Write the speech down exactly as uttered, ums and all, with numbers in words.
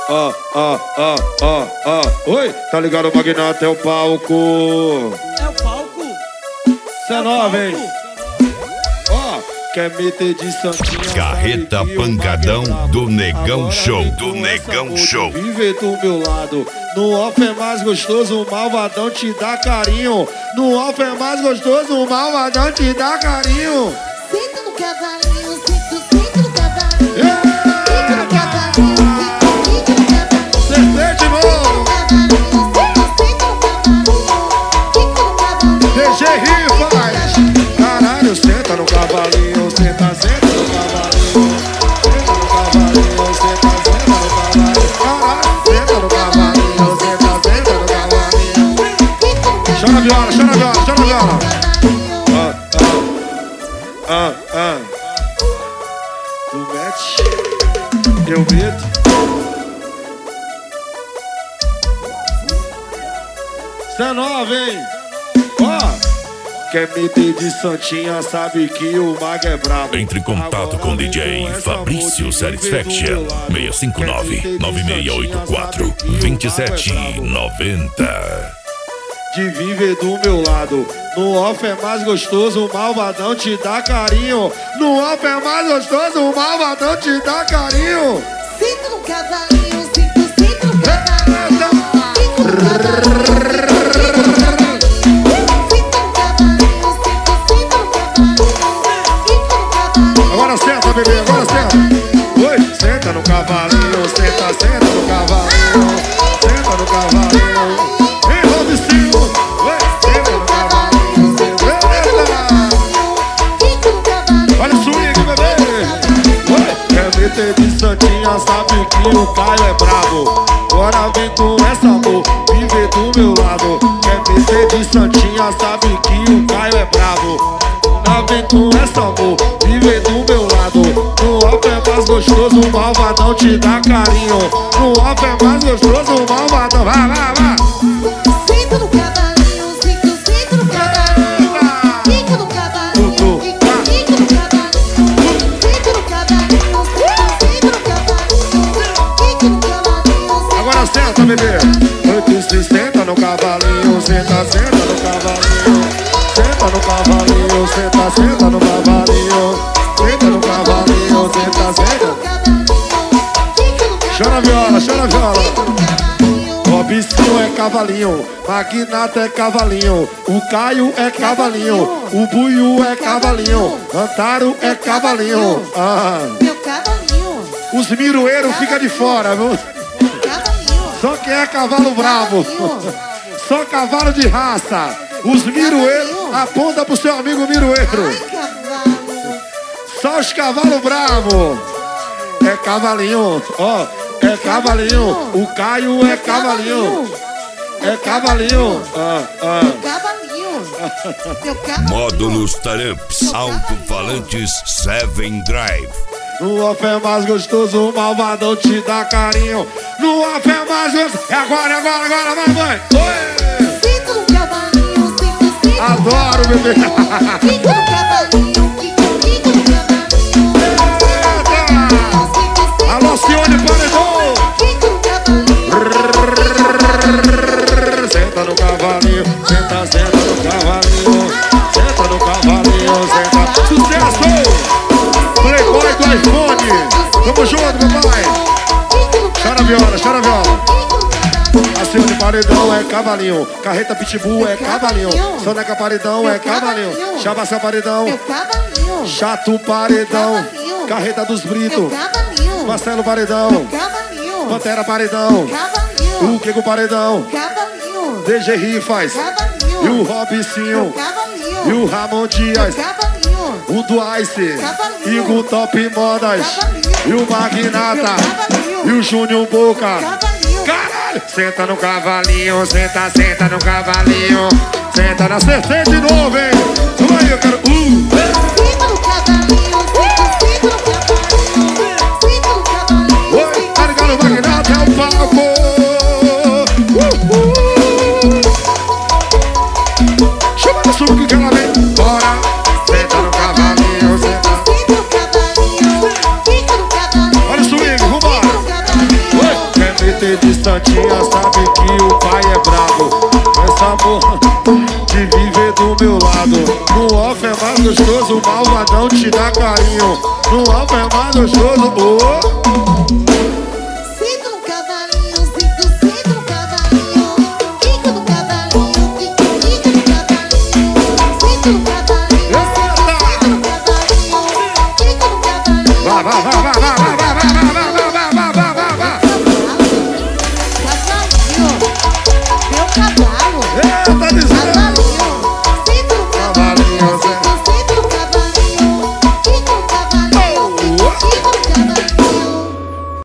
ó, ó, ó, ó, ó. Oi, tá ligado, o magnata é o palco. É o palco? Cê é nova, hein? Ó, quer meter de santinha. Carreta Pancadão do Negão Show. Do Negão Show. Viver do meu lado. No off é mais gostoso, o malvadão te dá carinho. No off é mais gostoso, o malvadão te dá carinho. Senta no cavalinho, senta, senta no cavalinho. Yeah! Senta no cavalinho, senta, senta no cavalinho. Acertei de novo. D J Rifas. Caralho, senta no cavalinho, senta, senta no cavalinho. Senta no cavalinho, senta, senta no cavalinho. Caralho, senta no cavalinho, senta, senta no cavalinho. Chora a viola, chora a viola, chora a viola. Ah, ah, ah, ah. Tu mete, eu meto. Cê é nova, hein? Ó, quer meter de santinha, sabe que o Mag é brabo. Entre em contato com o D J Fabrício Satisfaction. seis cinco nove, nove seis oito quatro, dois sete nove zero. De viver do meu lado. No off é mais gostoso, o malvadão te dá carinho. No off é mais gostoso, o malvadão te dá carinho. Senta no cavalinho, senta, senta no cavalinho. Senta no cavalinho. Agora senta, bebê, agora senta. Oi, senta no cavalinho, senta, senta no cavalinho. Senta no cavalinho. Ei, Robicinho. Oi, senta no cavalinho, senta. Olha o swing, bebê. Oi, quer meter de santinha, sabe que o Caio é brabo. Agora vem com essa amor, viver do meu lado. Quer meter de santinha, sabe que o Caio é brabo. Agora vem com essa amor, viver do meu lado. No off é mais gostoso, o malvadão te dá carinho. No off é mais gostoso, o malvadão. Vai, vai, vai. Senta no cavalinho, senta, senta no cavalinho. Fica no cavalinho, fica, fica no cavalinho. Senta no cavalinho, senta, senta no cavalinho. Fica no cavalinho. Agora senta, bebê. Oi, se senta no cavalinho, senta, senta no cavalinho. Senta no cavalinho, senta, senta no cavalinho. Senta no cavalinho, senta, senta. Chora a viola, chora a viola. Robicinho é cavalinho, Magnata é cavalinho, o Caio é cavalinho, o Buiu é cavalinho, Antaro é cavalinho. Ah. Meu cavalinho. Os miroeiros ficam de fora, viu? Cavalinho. Só quem é cavalo bravo. Só cavalo de raça. Os miroeiros, aponta pro seu amigo miroeiro. Ai, cavalo. Só os cavalos bravos. É cavalinho, ó, é cavalinho. O Caio é cavalinho. É cavalinho. Ah, ah. Cavalinho. Meu cavalinho. Módulos Taramps, alto-falantes Seven Drive. No off é mais gostoso, o malvadão te dá carinho. No off é mais gostoso. É agora, é agora, agora, vai, mãe. Oi! Senta no cavalinho, senta, senta. Adoro, bebê. Fica no cavalinho, fica, fica no cavalinho. Eita! Alô, Cione Paredão. Fica no cavalinho. Senta no cavalinho, senta, senta no cavalinho. Senta no cavalinho, senta. Sucesso! Playboy do iPhone. Tamo junto, meu pai. Chora a viola, chora a viola. A Cione Paredão é cavalinho. Carreta Pitbull é cavalinho. Soneca Paredão é cavalinho. Chavaça Paredão. Meu cavalinho. Chato Paredão. Carreta dos Brito. Meu cavalinho. Marcelo Paredão. Cavalinho. Pantera Paredão. Cavalinho. O Kiko Paredão. Cavalinho. D J Rifas. Cavalinho. E o Robicinho. Cavalinho. E o Ramon Dias. Cavalinho. O Duice. Cavalinho. E o Top Modas. Cavalinho. E o Magnata. Cavalinho. E o Júnior Boca. Cavalinho. Caralho! Senta no cavalinho, senta, senta no cavalinho. Senta na certeza de novo, hein? Vamos aí, eu quero. Uh! Senta no cavalinho, senta, senta no cavalinho. Senta no cavalinho. Oi, tá ligado, o Magnata é o palco. Uh, uh. Chama no suco que ela vem. Bora! Senta no cavalinho, senta. Senta no cavalinho. Fica no cavalinho. Olha o swing, vambora! Oi, quer Santinha sabe que o pai é brabo. Essa amor de viver do meu lado. No off é mais gostoso, o malvadão te dá carinho. No off é mais gostoso, oh. Senta no cavalinho, Zico, senta no cavalinho. Fica no cavalinho, fica, fica no cavalinho. Senta no cavalinho, Zico, senta no cavalinho. Fica no cavalinho. Vai, vai, vai, vai, vai, vai, vai, vai, vai, vai, vai, vai, vai, vai. Cavalinho, meu cavalo.